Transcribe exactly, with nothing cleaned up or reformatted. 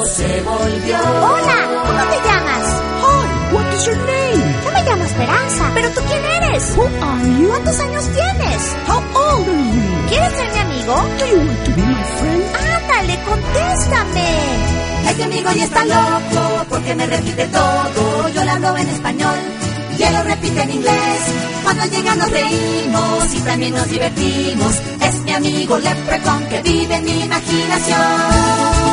loco se volvió. Hola, ¿cómo te llamas? Hi, what is your name? Yo me llamo Esperanza. ¿Pero tú quién eres? Who are you? ¿Cuántos años tienes? How old are you? ¿Quieres ser mi amigo? Do you want to be my friend? Ándale, contéstame. Este amigo ya está loco porque me repite todo. Yo le hablo en español y él lo repite en inglés. Cuando llega nos reímos y también nos divertimos. Es mi amigo Leprechaun que vive en mi imaginación.